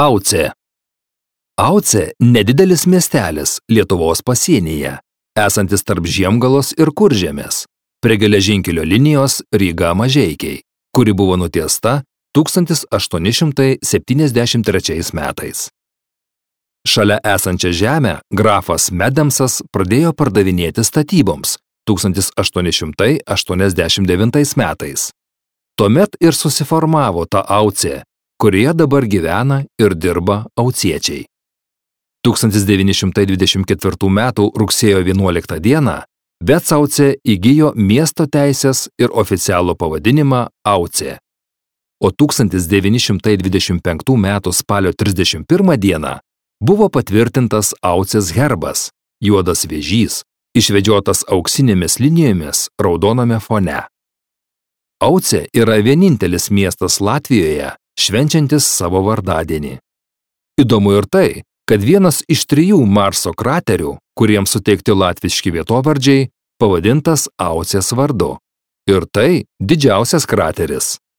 Aucė. Aucė – nedidelis miestelis Lietuvos pasienyje, esantis tarp Žiemgalos ir Kuržemės, prie geležinkelio linijos Ryga-Mažeikiai, kuri buvo nutiesta 1873 metais. Šalia esančią žemę grafas Medemsas pradėjo pardavinėti statyboms 1889 metais. Tuomet ir susiformavo ta Aucė, kurioje dabar gyvena ir dirba auciečiai. 1924 m. rugsėjo 11 dieną Vecaucė įgijo miesto teisės ir oficialų pavadinimą Aucė. O 1925 m. spalio 31 dieną buvo patvirtintas Aucės herbas, juodas vėžys, išvedžiotas auksinėmis linijomis raudoname fone. Aucė yra vienintelis miestas Latvijoje, švenčiantis savo vardadienį. Įdomu ir tai, kad vienas iš 3 Marso kraterių, kuriems suteikti latviški vietovardžiai, pavadintas Aucės vardu. Ir tai didžiausias krateris.